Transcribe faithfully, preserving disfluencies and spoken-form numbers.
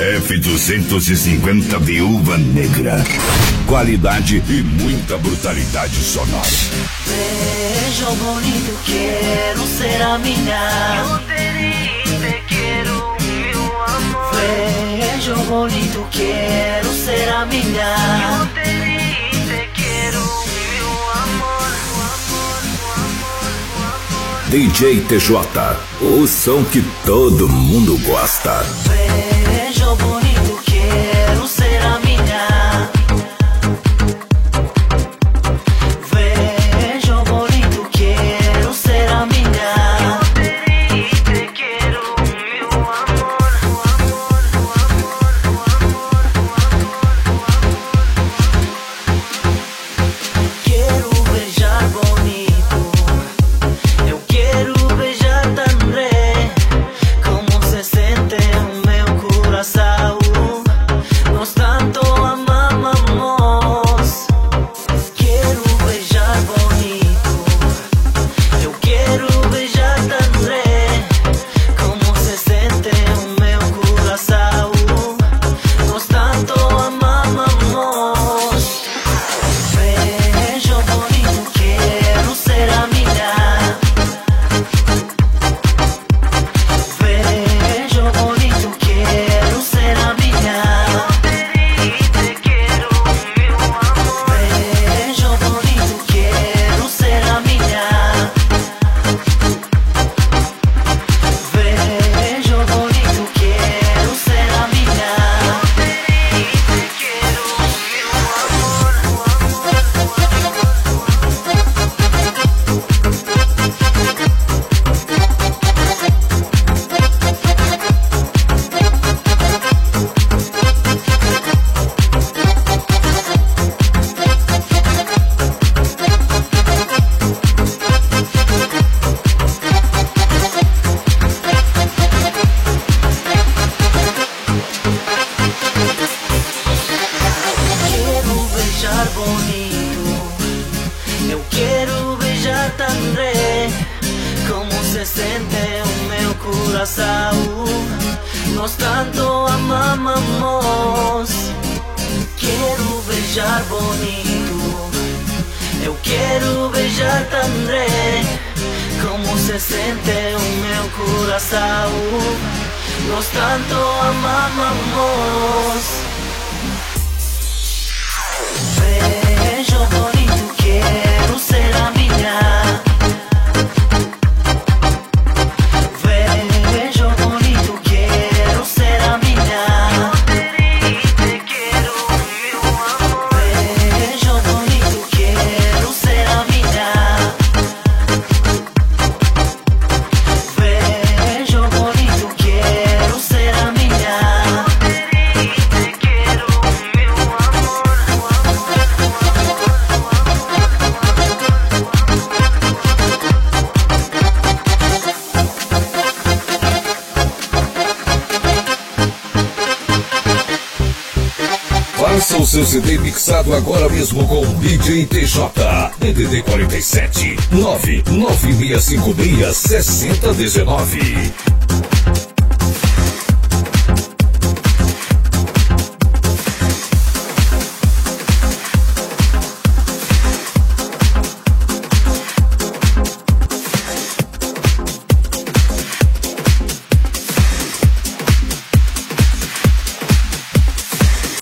F duzentos e cinquenta Viúva Negra. Qualidade e muita brutalidade sonora. Beijo bonito, quero ser a minha. Eu te quero, meu amor. Beijo bonito, quero ser a minha. Eu te quero, meu amor. D J T J, o som que todo mundo gosta. Beijo bonito, quero ser a minha. Beijo bonito, quero ser a minha. Eu te quero, meu amor. Quero beijar bonito. Eu quero beijar também. Como se sente o meu coração. Nós tanto amamos. Quero beijar bonito. Eu quero beijar também. Como se sente o meu coração. Nós tanto amamos. Beijo bonito, quero ser a minha. Beijo bonito, quero ser a minha. Te quero, meu amor. Beijo bonito, quero ser a minha. Beijo bonito, quero ser a minha. Te quero, meu amor. Quero beijar bonito. Eu quero beijar também. Como se sente o meu coração. Nós tanto amamos. Quero beijar bonito. Eu quero beijar também. Como se sente o meu coração. Nós tanto amamos. Beijo bonito, quero ser a minha. Beijo bonito, quero ser a minha. Te quero, meu amor. Beijo bonito, quero ser a minha. Beijo bonito, quero ser a minha. Te quero, meu amor. Faça o seu C D mixado agora mesmo com D J T J. D D D quarenta e sete, nove nove seis cinco seis, sessenta dezenove.